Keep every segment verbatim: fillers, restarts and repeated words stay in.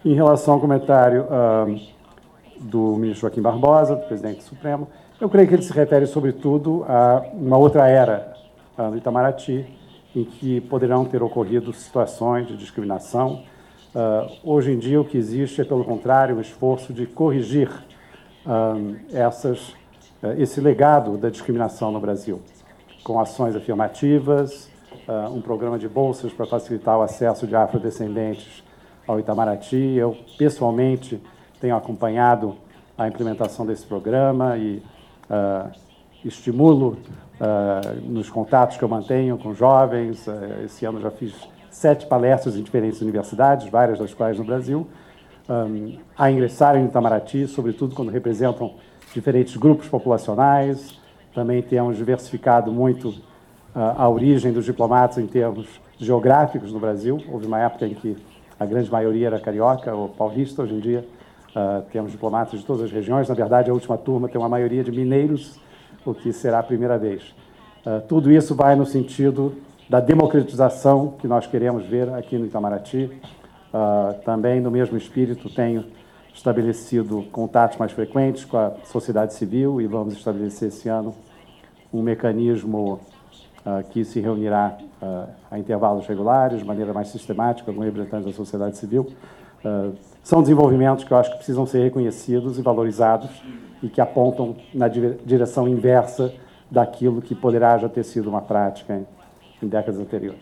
Em relação ao comentário uh, do ministro Joaquim Barbosa, do presidente Supremo, eu creio que ele se refere, sobretudo, a uma outra era uh, no Itamaraty, em que poderão ter ocorrido situações de discriminação. Uh, hoje em dia, o que existe é, pelo contrário, um esforço de corrigir uh, essas, uh, esse legado da discriminação no Brasil, com ações afirmativas, uh, um programa de bolsas para facilitar o acesso de afrodescendentes ao Itamaraty. Eu, pessoalmente, tenho acompanhado a implementação desse programa e uh, estimulo, uh, nos contatos que eu mantenho com jovens. Uh, esse ano já fiz sete palestras em diferentes universidades, várias das quais no Brasil, um, a ingressarem no Itamaraty, sobretudo quando representam diferentes grupos populacionais. Também temos diversificado muito uh, a origem dos diplomatas em termos geográficos no Brasil. Houve uma época em que a grande maioria era carioca ou paulista. Hoje em dia uh, temos diplomatas de todas as regiões. Na verdade, a última turma tem uma maioria de mineiros, o que será a primeira vez. Uh, tudo isso vai no sentido da democratização que nós queremos ver aqui no Itamaraty. Uh, também, no mesmo espírito, tenho estabelecido contatos mais frequentes com a sociedade civil e vamos estabelecer esse ano um mecanismo Uh, que se reunirá uh, a intervalos regulares, de maneira mais sistemática, com representantes da sociedade civil. Uh, são desenvolvimentos que eu acho que precisam ser reconhecidos e valorizados e que apontam na direção inversa daquilo que poderá já ter sido uma prática em, em décadas anteriores.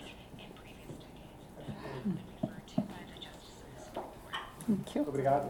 Muito obrigado.